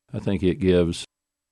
I think it gives.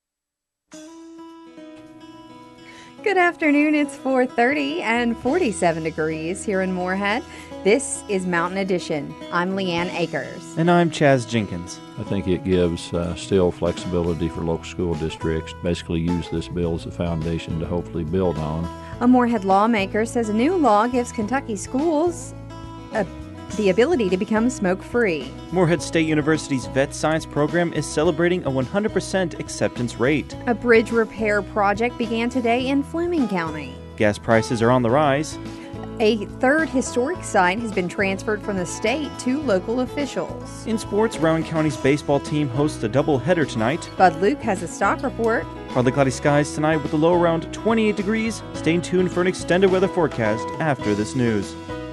Good afternoon. It's 4:30 and 47 degrees here in Moorhead. This is Mountain Edition. I'm Leanne Akers. And I'm Chaz Jenkins. I think it gives still flexibility for local school districts. Basically use this bill as a foundation to hopefully build on. A Moorhead lawmaker says a new law gives Kentucky schools the ability to become smoke-free. Moorhead State University's Vet Science program is celebrating a 100% acceptance rate. A bridge repair project began today in Fleming County. Gas prices are on the rise. A third historic site has been transferred from the state to local officials. In sports, Rowan County's baseball team hosts a doubleheader tonight. Bud Luke has a stock report. Partly cloudy skies tonight with a low around 28 degrees. Stay tuned for an extended weather forecast after this news.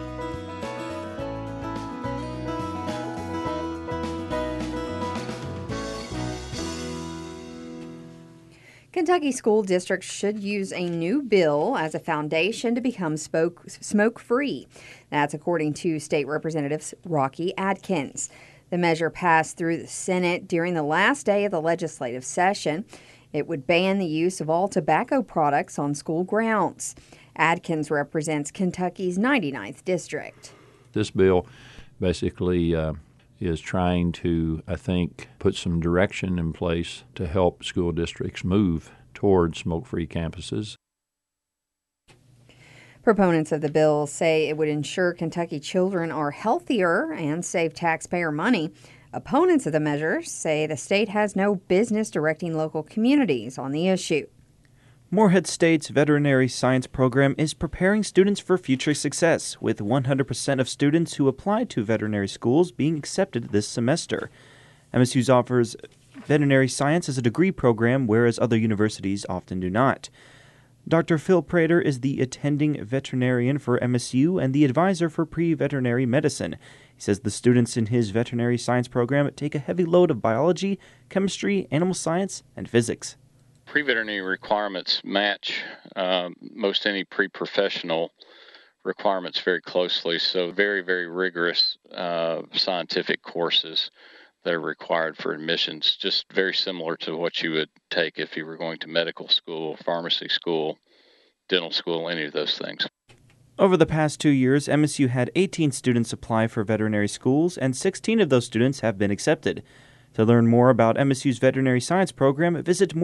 Kentucky school districts should use a new bill as a foundation to become smoke-free. That's according to State Representative Rocky Adkins. The measure passed through the Senate during the last day of the legislative session. It would ban the use of all tobacco products on school grounds. Adkins represents Kentucky's 99th district. This bill basically is trying to, I think, put some direction in place to help school districts move toward smoke-free campuses. Proponents of the bill say it would ensure Kentucky children are healthier and save taxpayer money. Opponents of the measure say the state has no business directing local communities on the issue. Moorhead State's veterinary science program is preparing students for future success, with 100% of students who applied to veterinary schools being accepted this semester. MSU offers veterinary science as a degree program, whereas other universities often do not. Dr. Phil Prater is the attending veterinarian for MSU and the advisor for pre-veterinary medicine. He says the students in his veterinary science program take a heavy load of biology, chemistry, animal science, and physics. Pre-veterinary requirements match most any pre-professional requirements very closely, so very, very rigorous scientific courses that are required for admissions, just very similar to what you would take if you were going to medical school, pharmacy school, dental school, any of those things. Over the past 2 years, MSU had 18 students apply for veterinary schools, and 16 of those students have been accepted. To learn more about MSU's veterinary science program, visit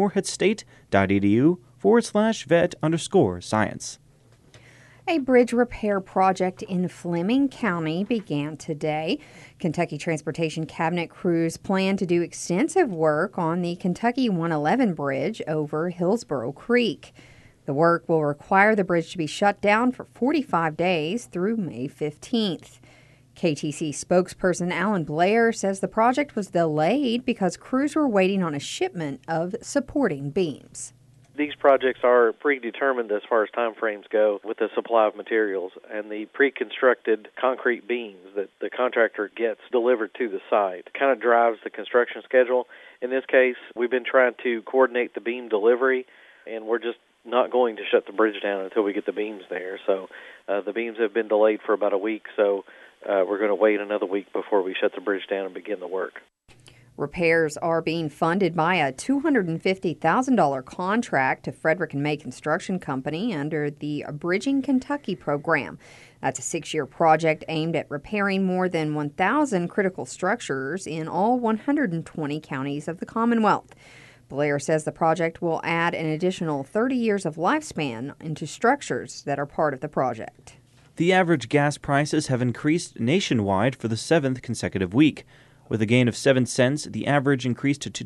moorheadstate.edu/vet_science. A bridge repair project in Fleming County began today. Kentucky Transportation Cabinet crews plan to do extensive work on the Kentucky 111 bridge over Hillsborough Creek. The work will require the bridge to be shut down for 45 days through May 15th. KTC spokesperson Alan Blair says the project was delayed because crews were waiting on a shipment of supporting beams. These projects are predetermined as far as time frames go with the supply of materials, and the pre-constructed concrete beams that the contractor gets delivered to the site kind of drives the construction schedule. In this case, we've been trying to coordinate the beam delivery, and we're just not going to shut the bridge down until we get the beams there. So the beams have been delayed for about a week, so we're going to wait another week before we shut the bridge down and begin the work. Repairs are being funded by a $250,000 contract to Frederick and May Construction Company under the Bridging Kentucky program. That's a 6-year project aimed at repairing more than 1,000 critical structures in all 120 counties of the Commonwealth. Blair says the project will add an additional 30 years of lifespan into structures that are part of the project. The average gas prices have increased nationwide for the 7th consecutive week. With a gain of 7 cents, the average increased to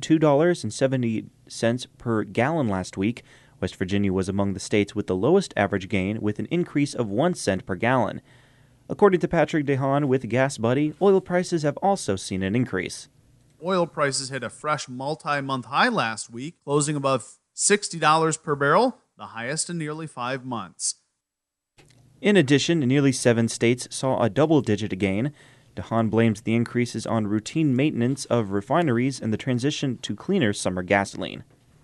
$2.70 per gallon last week. West Virginia was among the states with the lowest average gain, with an increase of 1 cent per gallon. According to Patrick DeHaan with Gas Buddy, oil prices have also seen an increase. Oil prices hit a fresh multi-month high last week, closing above $60 per barrel, the highest in nearly 5 months. In addition, nearly 7 states saw a double-digit gain. DeHaan blames the increases on routine maintenance of refineries and the transition to cleaner summer gasoline.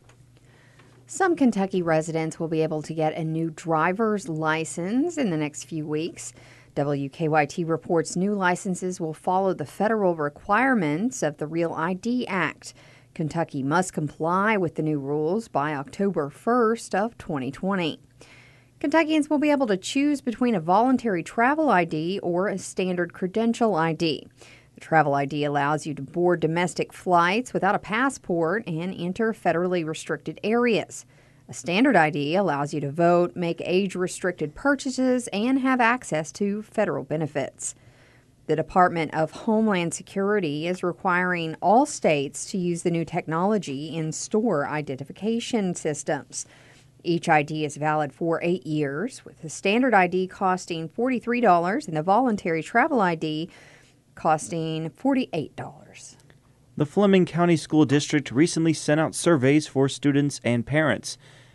Some Kentucky residents will be able to get a new driver's license in the next few weeks. WKYT reports new licenses will follow the federal requirements of the Real ID Act. Kentucky must comply with the new rules by October 1st of 2020. Kentuckians will be able to choose between a voluntary travel ID or a standard credential ID. The travel ID allows you to board domestic flights without a passport and enter federally restricted areas. A standard ID allows you to vote, make age-restricted purchases, and have access to federal benefits. The Department of Homeland Security is requiring all states to use the new technology in store identification systems. Each ID is valid for 8 years, with the standard ID costing $43 and the voluntary travel ID costing $48. The Fleming County School District recently sent out surveys for students and parents.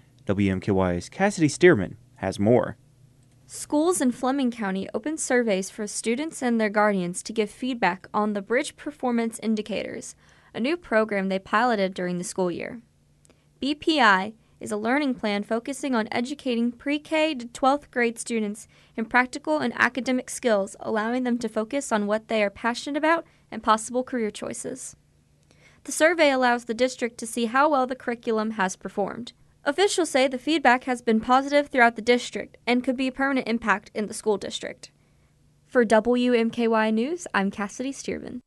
WMKY's Cassidy Stearman has more. Schools in Fleming County opened surveys for students and their guardians to give feedback on the Bridge Performance Indicators, a new program they piloted during the school year. BPI is a learning plan focusing on educating pre-K to 12th grade students in practical and academic skills, allowing them to focus on what they are passionate about and possible career choices. The survey allows the district to see how well the curriculum has performed. Officials say the feedback has been positive throughout the district and could be a permanent impact in the school district. For WMKY News, I'm Cassidy Stearman.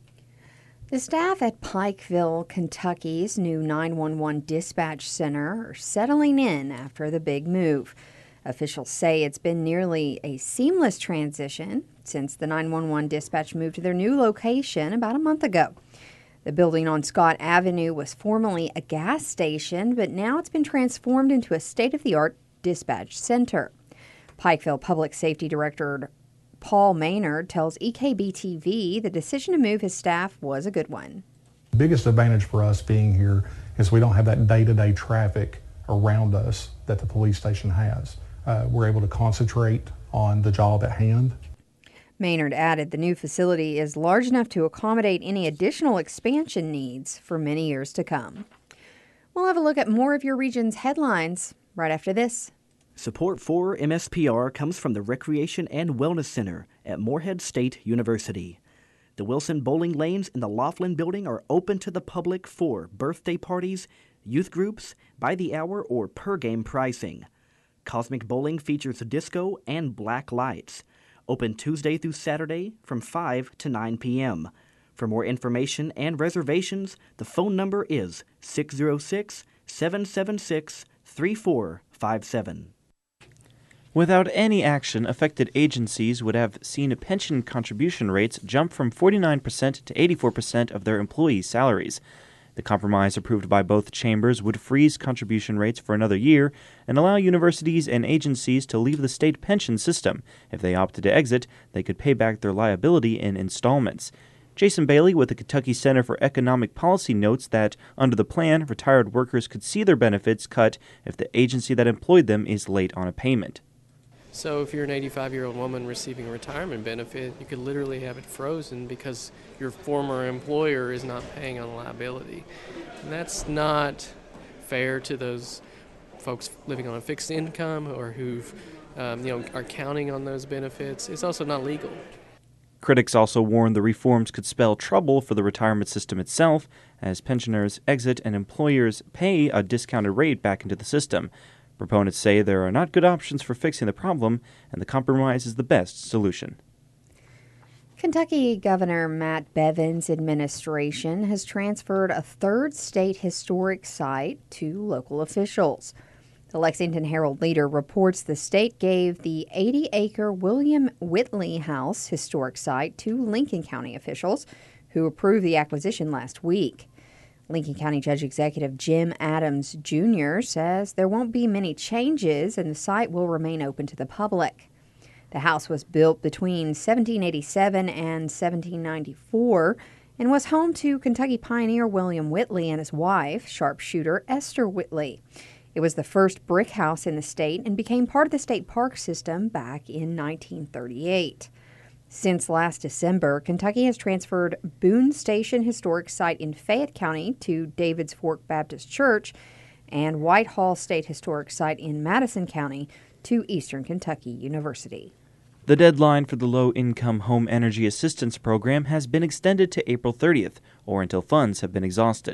The staff at Pikeville, Kentucky's new 911 dispatch center are settling in after the big move. Officials say it's been nearly a seamless transition since the 911 dispatch moved to their new location about a month ago. The building on Scott Avenue was formerly a gas station, but now it's been transformed into a state-of-the-art dispatch center. Pikeville Public Safety Director Paul Maynard tells EKB-TV the decision to move his staff was a good one. The biggest advantage for us being here is we don't have that day-to-day traffic around us that the police station has. We're able to concentrate on the job at hand. Maynard added the new facility is large enough to accommodate any additional expansion needs for many years to come. We'll have a look at more of your region's headlines right after this. Support for MSPR comes from the Recreation and Wellness Center at Morehead State University. The Wilson Bowling Lanes in the Laughlin Building are open to the public for birthday parties, youth groups, by the hour or per game pricing. Cosmic Bowling features disco and black lights. Open Tuesday through Saturday from 5 to 9 p.m. For more information and reservations, the phone number is 606-776-3457. Without any action, affected agencies would have seen pension contribution rates jump from 49% to 84% of their employees' salaries. The compromise approved by both chambers would freeze contribution rates for another year and allow universities and agencies to leave the state pension system. If they opted to exit, they could pay back their liability in installments. Jason Bailey with the Kentucky Center for Economic Policy notes that, under the plan, retired workers could see their benefits cut if the agency that employed them is late on a payment. So if you're an 85-year-old woman receiving a retirement benefit, you could literally have it frozen because your former employer is not paying on liability. And that's not fair to those folks living on a fixed income or who are counting on those benefits. It's also not legal. Critics also warn the reforms could spell trouble for the retirement system itself as pensioners exit and employers pay a discounted rate back into the system. Proponents say there are not good options for fixing the problem, and the compromise is the best solution. Kentucky Governor Matt Bevin's administration has transferred a third state historic site to local officials. The Lexington Herald-Leader reports the state gave the 80-acre William Whitley House historic site to Lincoln County officials, who approved the acquisition last week. Lincoln County Judge Executive Jim Adams Jr. says there won't be many changes and the site will remain open to the public. The house was built between 1787 and 1794 and was home to Kentucky pioneer William Whitley and his wife, sharpshooter Esther Whitley. It was the first brick house in the state and became part of the state park system back in 1938. Since last December, Kentucky has transferred Boone Station Historic Site in Fayette County to David's Fork Baptist Church and Whitehall State Historic Site in Madison County to Eastern Kentucky University. The deadline for the Low-Income Home Energy Assistance Program has been extended to April 30th, or until funds have been exhausted.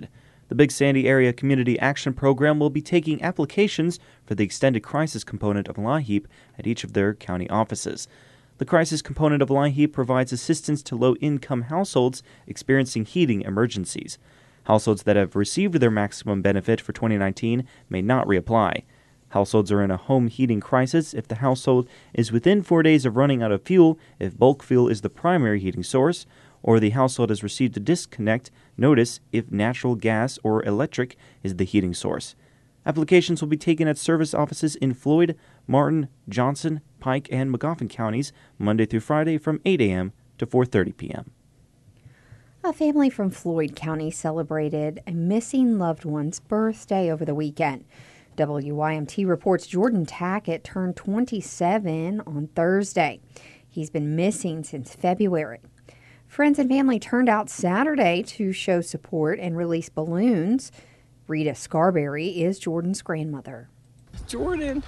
The Big Sandy Area Community Action Program will be taking applications for the extended crisis component of LIHEAP at each of their county offices. The crisis component of LIHEAP provides assistance to low-income households experiencing heating emergencies. Households that have received their maximum benefit for 2019 may not reapply. Households are in a home heating crisis if the household is within 4 days of running out of fuel, if bulk fuel is the primary heating source, or the household has received a disconnect notice if natural gas or electric is the heating source. Applications will be taken at service offices in Floyd, Martin, Johnson, Pike, and Magoffin counties Monday through Friday from 8 a.m. to 4:30 p.m. A family from Floyd County celebrated a missing loved one's birthday over the weekend. WYMT reports Jordan Tackett turned 27 on Thursday. He's been missing since February. Friends and family turned out Saturday to show support and release balloons. Rita Scarberry is Jordan's grandmother. Jordan,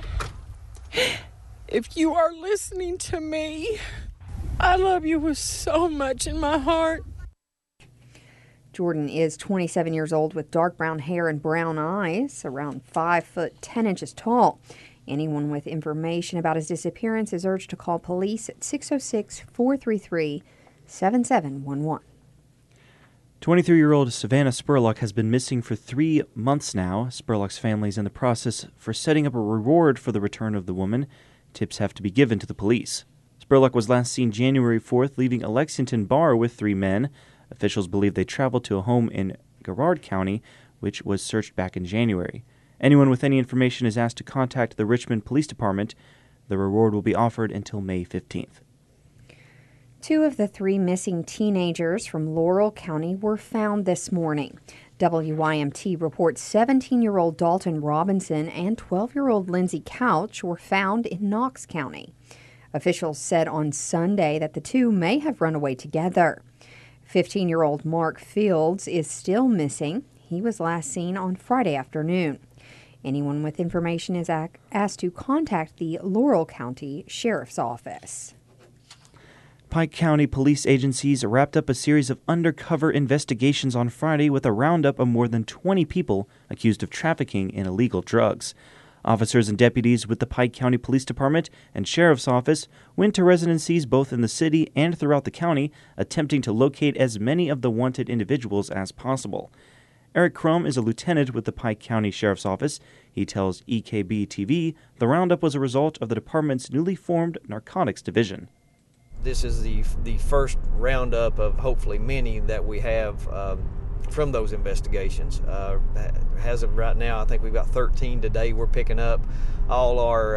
if you are listening to me, I love you with so much in my heart. Jordan is 27 years old with dark brown hair and brown eyes, around 5 foot 10 inches tall. Anyone with information about his disappearance is urged to call police at 606-433-7711. 23-year-old Savannah Spurlock has been missing for 3 months now. Spurlock's family is in the process for setting up a reward for the return of the woman. Tips have to be given to the police. Spurlock was last seen January 4th leaving a Lexington bar with 3 men. Officials believe they traveled to a home in Garrard County, which was searched back in January. Anyone with any information is asked to contact the Richmond Police Department. The reward will be offered until May 15th. 2 of the 3 missing teenagers from Laurel County were found this morning. WYMT reports 17-year-old Dalton Robinson and 12-year-old Lindsay Couch were found in Knox County. Officials said on Sunday that the 2 may have run away together. 15-year-old Mark Fields is still missing. He was last seen on Friday afternoon. Anyone with information is asked to contact the Laurel County Sheriff's Office. Pike County police agencies wrapped up a series of undercover investigations on Friday with a roundup of more than 20 people accused of trafficking in illegal drugs. Officers and deputies with the Pike County Police Department and Sheriff's Office went to residencies both in the city and throughout the county, attempting to locate as many of the wanted individuals as possible. Eric Crum is a lieutenant with the Pike County Sheriff's Office. He tells EKB-TV the roundup was a result of the department's newly formed Narcotics Division. This is the first roundup of hopefully many that we have from those investigations. As of right now, I think we've got 13 today. We're picking up all our,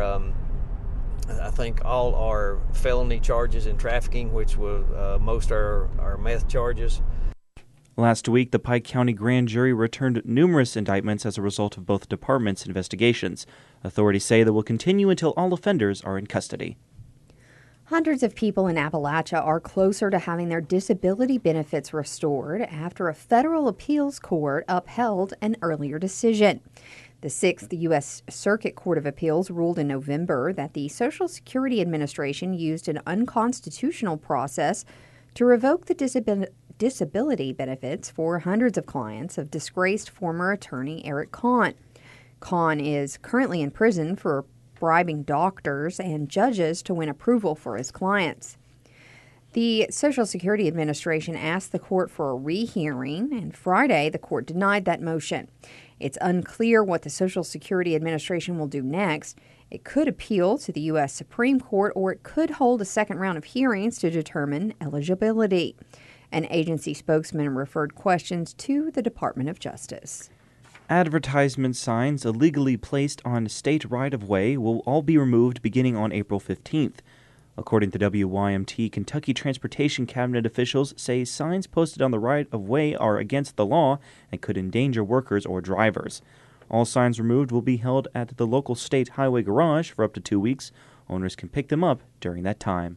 I think all our felony charges in trafficking, which were most are our meth charges. Last week, the Pike County Grand Jury returned numerous indictments as a result of both departments' investigations. Authorities say they will continue until all offenders are in custody. Hundreds of people in Appalachia are closer to having their disability benefits restored after a federal appeals court upheld an earlier decision. The 6th U.S. Circuit Court of Appeals ruled in November that the Social Security Administration used an unconstitutional process to revoke the disability benefits for hundreds of clients of disgraced former attorney Eric Kahn. Kahn is currently in prison for bribing doctors and judges to win approval for his clients. The Social Security Administration asked the court for a rehearing, and Friday the court denied that motion. It's unclear what the Social Security Administration will do next. It could appeal to the U.S. Supreme Court, or it could hold a second round of hearings to determine eligibility. An agency spokesman referred questions to the Department of Justice. Advertisement signs illegally placed on state right-of-way will all be removed beginning on April 15th. According to WYMT, Kentucky Transportation Cabinet officials say signs posted on the right-of-way are against the law and could endanger workers or drivers. All signs removed will be held at the local state highway garage for up to 2 weeks. Owners can pick them up during that time.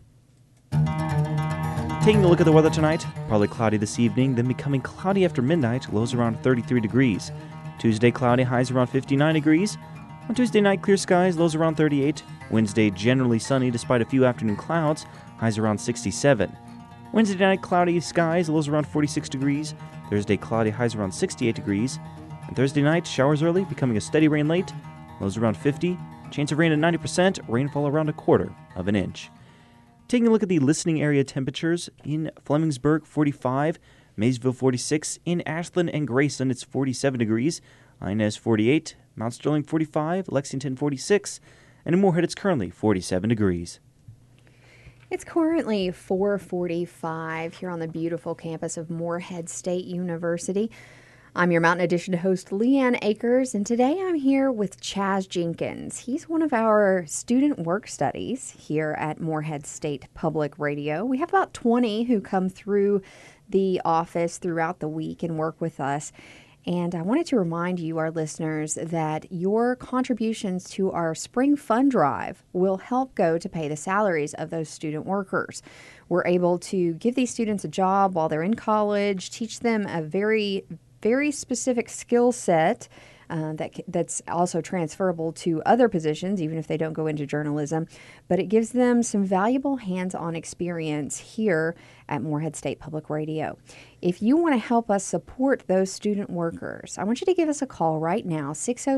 Taking a look at the weather tonight, partly cloudy this evening, then becoming cloudy after midnight, lows around 33 degrees. Tuesday, cloudy, highs around 59 degrees. On Tuesday night, clear skies, lows around 38. Wednesday, generally sunny despite a few afternoon clouds, highs around 67. Wednesday night, cloudy skies, lows around 46 degrees. Thursday, cloudy, highs around 68 degrees. And Thursday night, showers early, becoming a steady rain late. Lows around 50. Chance of rain at 90%. Rainfall around 1/4 of an inch. Taking a look at the listening area temperatures, in Flemingsburg, 45. Maysville, 46. In Ashland and Grayson, it's 47 degrees. Inez, 48. Mount Sterling, 45. Lexington, 46. And in Moorhead, it's currently 47 degrees. It's currently 4:45 here on the beautiful campus of Moorhead State University. I'm your Mountain Edition host, Leanne Akers, and today I'm here with Chaz Jenkins. He's one of our student work studies here at Moorhead State Public Radio. We have about 20 who come through the office throughout the week and work with us. And I wanted to remind you, our listeners, that your contributions to our Spring Fund Drive will help go to pay the salaries of those student workers. We're able to give these students a job while they're in college, teach them a very specific skill set that's also transferable to other positions, even if they don't go into journalism. But it gives them some valuable hands-on experience here at Moorhead State Public Radio. If you want to help us support those student workers, I want you to give us a call right now.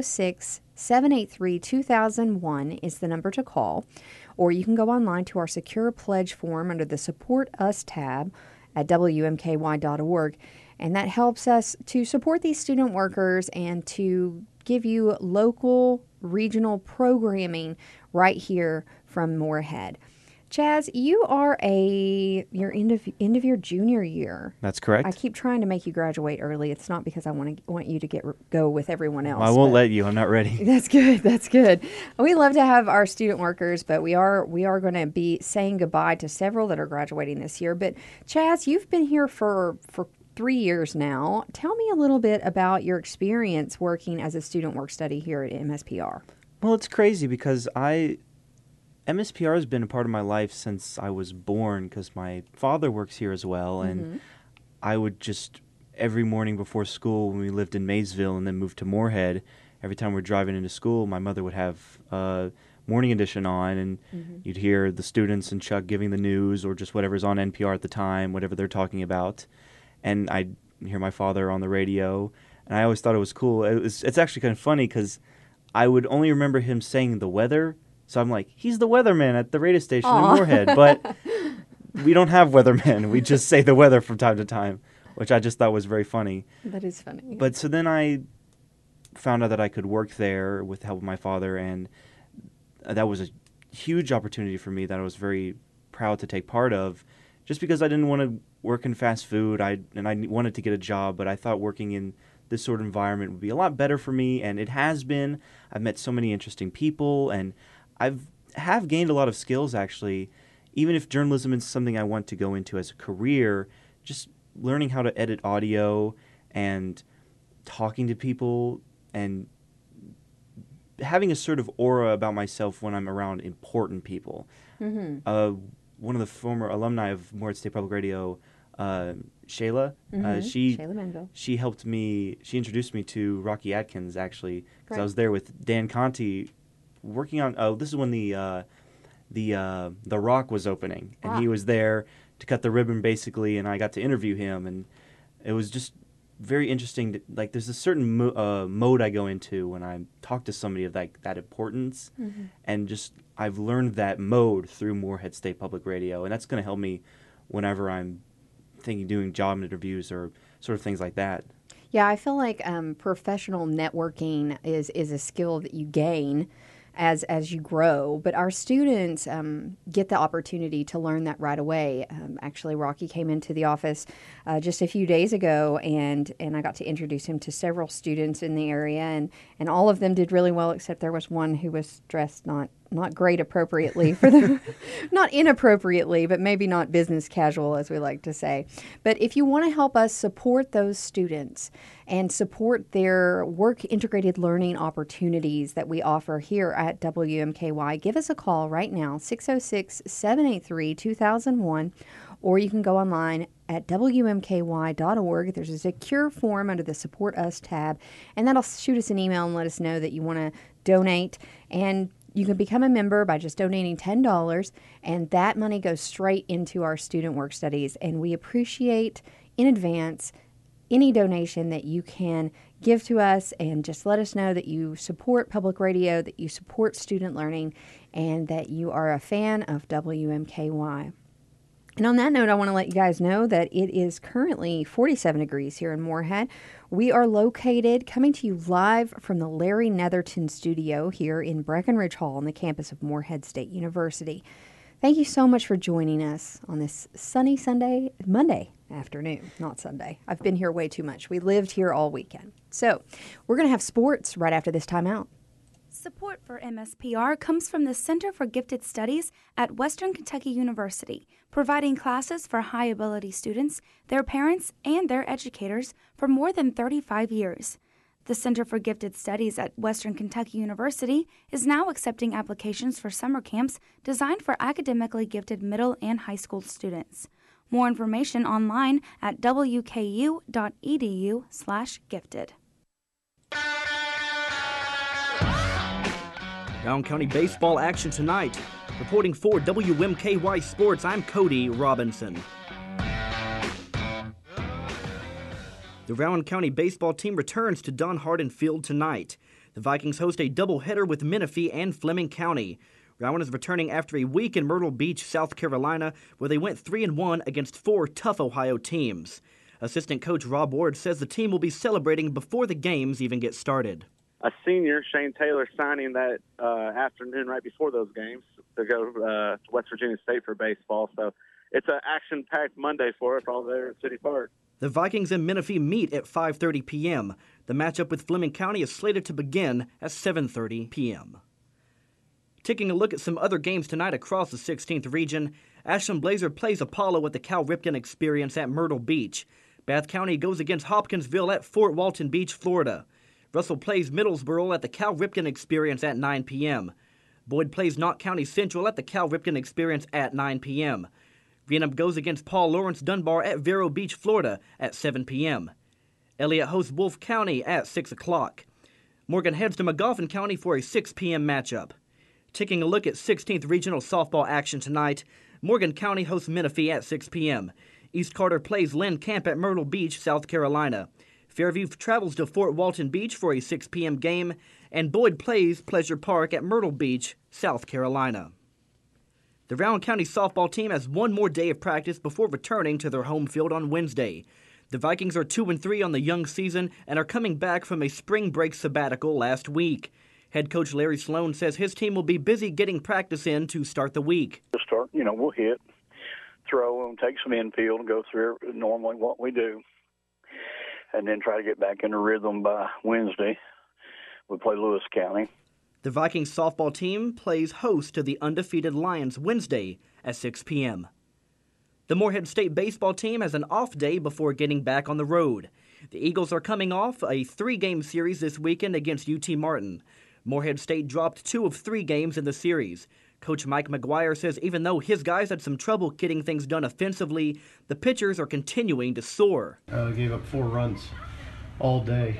606-783-2001 is the number to call. Or you can go online to our secure pledge form under the Support Us tab at WMKY.org. And that helps us to support these student workers and to give you local, regional programming right here from Moorhead. Chaz, you're end of your junior year. That's correct. I keep trying to make you graduate early. It's not because I want you to go with everyone else. Well, I won't let you. I'm not ready. That's good. That's good. We love to have our student workers, but we are going to be saying goodbye to several that are graduating this year. But Chaz, you've been here for 3 years now. Tell me a little bit about your experience working as a student work study here at MSPR. Well, it's crazy because MSPR has been a part of my life since I was born because my father works here as well. And I would just, every morning before school when we lived in Maysville and then moved to Moorhead, every time we're driving into school, my mother would have Morning Edition on, and you'd hear the students and Chuck giving the news or just whatever's on NPR at the time, whatever they're talking about. And I'd hear my father on the radio, and I always thought it was cool. It's actually kind of funny because I would only remember him saying the weather, so I'm like, he's the weatherman at the radio station in Moorhead. But we don't have weathermen. We just say the weather from time to time, which I just thought was very funny. That is funny. But so then I found out that I could work there with the help of my father, and that was a huge opportunity for me that I was very proud to take part of, just because I didn't want to work in fast food, I wanted to get a job, but I thought working in this sort of environment would be a lot better for me, and it has been. I've met so many interesting people, and have gained a lot of skills, actually. Even if journalism is something I want to go into as a career, just learning how to edit audio and talking to people and having a sort of aura about myself when I'm around important people. One of the former alumni of Moorhead State Public Radio, Shayla, Shayla Manville. She helped me. She introduced me to Rocky Atkins, actually, because I was there with Dan Conti, working on. This is when the Rock was opening, and he was there to cut the ribbon, basically, and I got to interview him, and it was just very interesting. There's a certain mode I go into when I talk to somebody of that importance, and just I've learned that mode through Moorhead State Public Radio, and that's going to help me whenever I'm doing job interviews or sort of things like that. Yeah, I feel like professional networking is a skill that you gain as you grow, but our students get the opportunity to learn that right away. Actually, Rocky came into the office just a few days ago, and I got to introduce him to several students in the area, and all of them did really well, except there was one who was dressed not great appropriately for the not inappropriately, but maybe not business casual, as we like to say. But if you want to help us support those students and support their work integrated learning opportunities that we offer here at WMKY, give us a call right now, 606-783-2001, or you can go online at WMKY.org. There's a secure form under the Support Us tab, and that'll shoot us an email and let us know that you want to donate. And you can become a member by just donating $10, and that money goes straight into our student work studies. And we appreciate in advance any donation that you can give to us, and just let us know that you support public radio, that you support student learning, and that you are a fan of WMKY. And on that note, I want to let you guys know that it is currently 47 degrees here in Moorhead. We are located, coming to you live from the Larry Netherton studio here in Breckenridge Hall on the campus of Moorhead State University. Thank you so much for joining us on this sunny Monday afternoon, not Sunday. I've been here way too much. We lived here all weekend. So we're going to have sports right after this timeout. Support for MSPR comes from the Center for Gifted Studies at Western Kentucky University, providing classes for high-ability students, their parents, and their educators for more than 35 years. The Center for Gifted Studies at Western Kentucky University is now accepting applications for summer camps designed for academically gifted middle and high school students. More information online at wku.edu/gifted. Brown County baseball action tonight. Reporting for WMKY Sports, I'm Cody Robinson. The Rowan County baseball team returns to Don Hardin Field tonight. The Vikings host a doubleheader with Menifee and Fleming County. Rowan is returning after a week in Myrtle Beach, South Carolina, where they went 3-1 against 4 tough Ohio teams. Assistant coach Rob Ward says the team will be celebrating before the games even get started. A senior, Shane Taylor, signing that afternoon right before those games to go to West Virginia State for baseball. So it's an action-packed Monday for us all there at City Park. The Vikings and Menifee meet at 5:30 p.m. The matchup with Fleming County is slated to begin at 7:30 p.m. Taking a look at some other games tonight across the 16th region, Ashland Blazer plays Apollo at the Cal Ripken Experience at Myrtle Beach. Bath County goes against Hopkinsville at Fort Walton Beach, Florida. Russell plays Middlesboro at the Cal Ripken Experience at 9 p.m. Boyd plays Knott County Central at the Cal Ripken Experience at 9 p.m. Greenup goes against Paul Lawrence Dunbar at Vero Beach, Florida at 7 p.m. Elliott hosts Wolfe County at 6 o'clock. Morgan heads to Magoffin County for a 6 p.m. matchup. Taking a look at 16th Regional Softball action tonight, Morgan County hosts Menifee at 6 p.m. East Carter plays Lynn Camp at Myrtle Beach, South Carolina. Fairview travels to Fort Walton Beach for a 6 p.m. game, and Boyd plays Pleasure Park at Myrtle Beach, South Carolina. The Rowan County softball team has one more day of practice before returning to their home field on Wednesday. The Vikings are 2-3 on the young season and are coming back from a spring break sabbatical last week. Head coach Larry Sloan says his team will be busy getting practice in to start the week. We'll hit, throw, and take some infield and go through normally what we do, and then try to get back into rhythm by Wednesday. We play Lewis County. The Vikings softball team plays host to the undefeated Lions Wednesday at 6 p.m. The Moorhead State baseball team has an off day before getting back on the road. The Eagles are coming off a 3-game series this weekend against UT Martin. Moorhead State dropped 2 of 3 games in the series. Coach Mike McGuire says even though his guys had some trouble getting things done offensively, the pitchers are continuing to soar. They gave up 4 runs all day.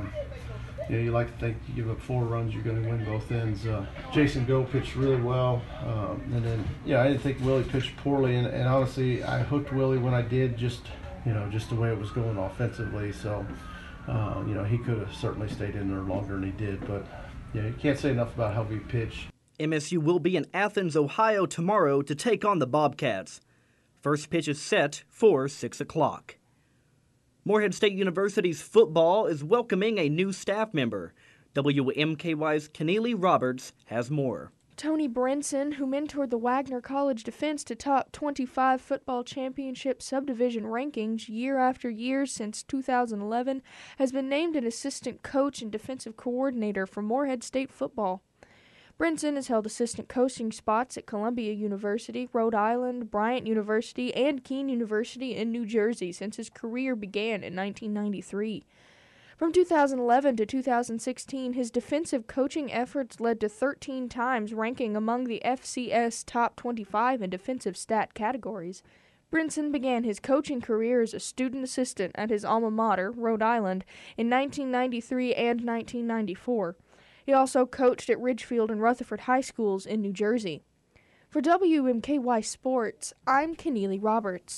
You like to think you give up 4 runs, you're going to win both ends. Jason Go pitched really well. And then, I didn't think Willie pitched poorly. And honestly, I hooked Willie when I did, just the way it was going offensively. So, he could have certainly stayed in there longer than he did. But, you can't say enough about how we pitched. MSU will be in Athens, Ohio tomorrow to take on the Bobcats. First pitch is set for 6 o'clock. Moorhead State University's football is welcoming a new staff member. WMKY's Keneally Roberts has more. Tony Brinson, who mentored the Wagner College defense to top 25 football championship subdivision rankings year after year since 2011, has been named an assistant coach and defensive coordinator for Moorhead State football. Brinson has held assistant coaching spots at Columbia University, Rhode Island, Bryant University, and Keene University in New Jersey since his career began in 1993. From 2011 to 2016, his defensive coaching efforts led to 13 times ranking among the FCS top 25 in defensive stat categories. Brinson began his coaching career as a student assistant at his alma mater, Rhode Island, in 1993 and 1994. He also coached at Ridgefield and Rutherford High Schools in New Jersey. For WMKY Sports, I'm Keneally Roberts.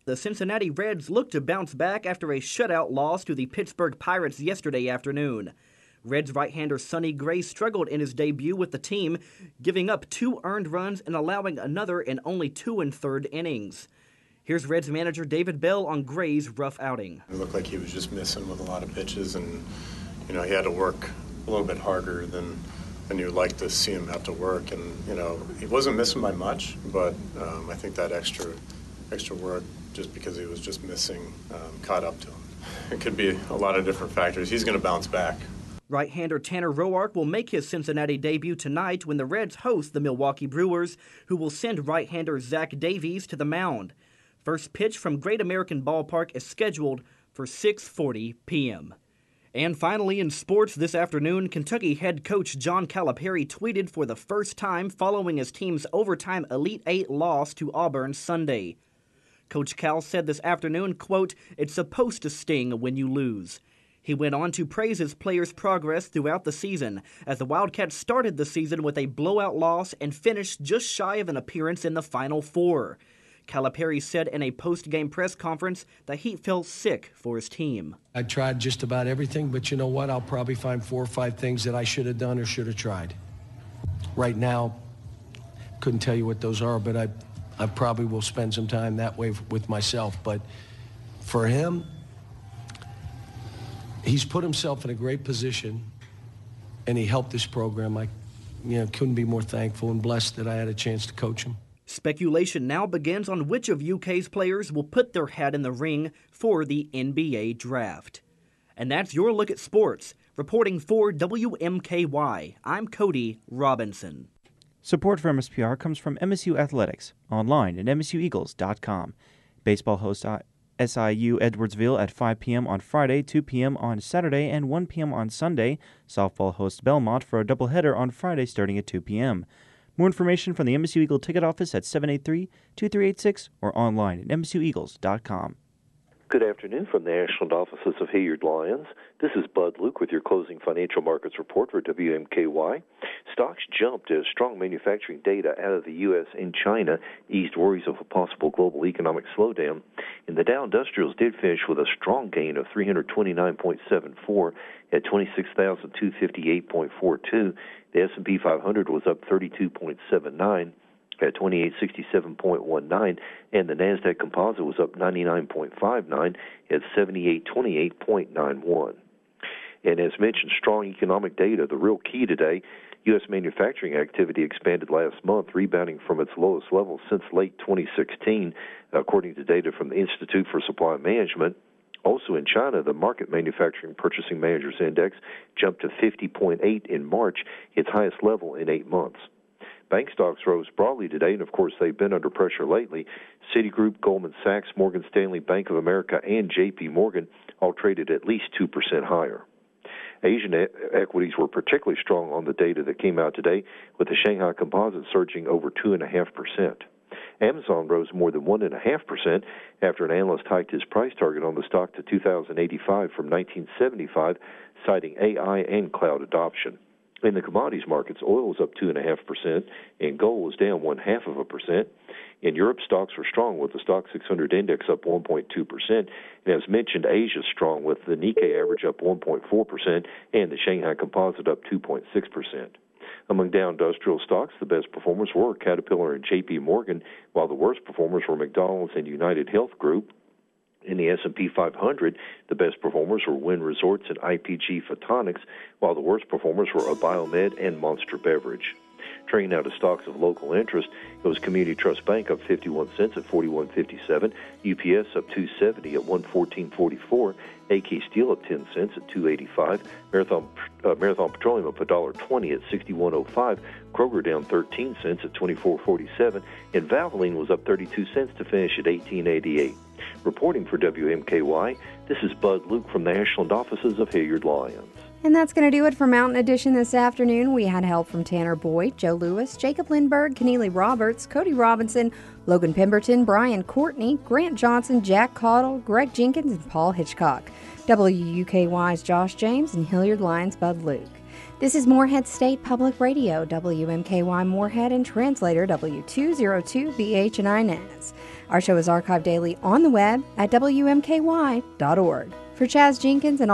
The Cincinnati Reds look to bounce back after a shutout loss to the Pittsburgh Pirates yesterday afternoon. Reds right-hander Sonny Gray struggled in his debut with the team, giving up 2 earned runs and allowing another in only 2 1/3 innings. Here's Reds manager David Bell on Gray's rough outing. It looked like he was just missing with a lot of pitches, and he had to work a little bit harder than you would like to see him have to work. And he wasn't missing by much, but I think that extra work, just because he was just missing, caught up to him. It could be a lot of different factors. He's going to bounce back. Right-hander Tanner Roark will make his Cincinnati debut tonight when the Reds host the Milwaukee Brewers, who will send right-hander Zach Davies to the mound. First pitch from Great American Ballpark is scheduled for 6:40 p.m. And finally, in sports this afternoon, Kentucky head coach John Calipari tweeted for the first time following his team's overtime Elite Eight loss to Auburn Sunday. Coach Cal said this afternoon, quote, "It's supposed to sting when you lose." He went on to praise his players' progress throughout the season, as the Wildcats started the season with a blowout loss and finished just shy of an appearance in the Final Four. Calipari said in a post-game press conference that he felt sick for his team. I tried just about everything, but you know what? I'll probably find 4 or 5 things that I should have done or should have tried. Right now, couldn't tell you what those are, but I probably will spend some time that way with myself. But for him, he's put himself in a great position, and he helped this program. I couldn't be more thankful and blessed that I had a chance to coach him. Speculation now begins on which of UK's players will put their hat in the ring for the NBA draft. And that's your look at sports. Reporting for WMKY, I'm Cody Robinson. Support for MSPR comes from MSU Athletics, online at msueagles.com. Baseball hosts SIU Edwardsville at 5 p.m. on Friday, 2 p.m. on Saturday, and 1 p.m. on Sunday. Softball hosts Belmont for a doubleheader on Friday starting at 2 p.m. More information from the MSU Eagle ticket office at 783-2386 or online at msueagles.com. Good afternoon from the Ashland offices of Hilliard Lyons. This is Bud Luke with your closing financial markets report for WMKY. Stocks jumped as strong manufacturing data out of the U.S. and China eased worries of a possible global economic slowdown. And the Dow Industrials did finish with a strong gain of 329.74 at 26,258.42. The S&P 500 was up 32.79 at 2867.19, and the NASDAQ Composite was up 99.59 at 7828.91. And as mentioned, strong economic data, the real key today. U.S. manufacturing activity expanded last month, rebounding from its lowest level since late 2016, according to data from the Institute for Supply Management. Also in China, the Market Manufacturing Purchasing Managers Index jumped to 50.8 in March, its highest level in 8 months. Bank stocks rose broadly today, and of course they've been under pressure lately. Citigroup, Goldman Sachs, Morgan Stanley, Bank of America, and J.P. Morgan all traded at least 2% higher. Asian equities were particularly strong on the data that came out today, with the Shanghai Composite surging over 2.5%. Amazon rose more than 1.5% after an analyst hiked his price target on the stock to 2,085 from 1975, citing AI and cloud adoption. In the commodities markets, oil was up 2.5%, and gold was down 0.5%. In Europe, stocks were strong, with the Stock 600 index up 1.2%. And as mentioned, Asia is strong, with the Nikkei average up 1.4% and the Shanghai Composite up 2.6%. Among Dow Industrial stocks, the best performers were Caterpillar and J.P. Morgan, while the worst performers were McDonald's and United Health Group. In the S&P 500, the best performers were Wynn Resorts and IPG Photonics, while the worst performers were Biomed and Monster Beverage. Turning now to stocks of local interest, it was Community Trust Bank up 51 cents at 41.57, UPS up 2.70 at 114.44, AK Steel up 10 cents at 2.85, Marathon Petroleum up $1.20 at 61.05, Kroger down 13 cents at 24.47, and Valvoline was up 32 cents to finish at 18.88. Reporting for WMKY, this is Bud Luke from the Ashland offices of Hilliard Lyons. And that's going to do it for Mountain Edition this afternoon. We had help from Tanner Boyd, Joe Lewis, Jacob Lindberg, Keneally Roberts, Cody Robinson, Logan Pemberton, Brian Courtney, Grant Johnson, Jack Caudill, Greg Jenkins, and Paul Hitchcock. WUKY's Josh James, and Hilliard Lyons' Bud Luke. This is Morehead State Public Radio, WMKY Morehead, and translator W202BH and Inez. Our show is archived daily on the web at WMKY.org. For Chaz Jenkins and